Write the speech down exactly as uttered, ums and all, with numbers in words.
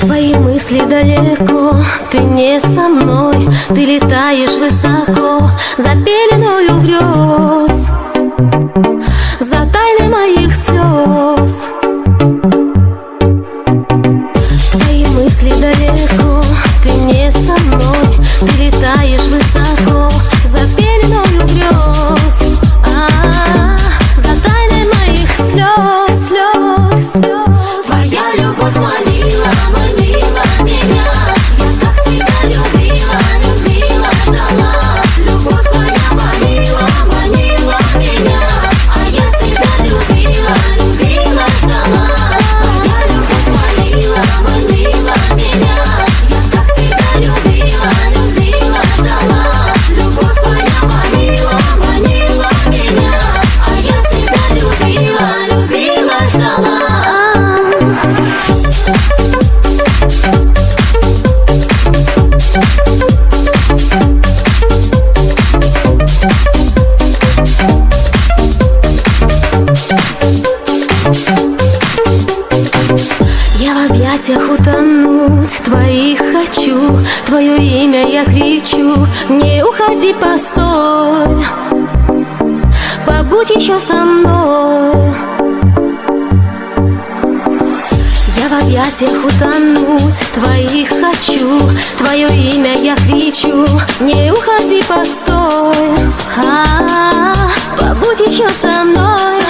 Твои мысли далеко, ты не со мной. Ты летаешь высоко за пеленою грез, за тайной моих слез. Твои мысли далеко, ты не со мной. Ты летаешь высоко за пеленою грез, а, за тайной моих слез, слез, слез. Твоя любовь манила, манила меня. Я так тебя любила, любила, ждала. Любовь твоя манила, манила меня. А я тебя любила, любила, ждала. Твоя любовь манила, манила меня. Я так тебя любила, любила, ждала. Любовь твоя манила, манила меня. А я тебя любила, любила, ждала. Я в объятиях утонуть твоих хочу, твое имя я кричу. Не уходи, постой, побудь еще со мной. Я в объятиях утонуть твоих хочу, твое имя я кричу. Не уходи, постой, а, побудь еще со мной.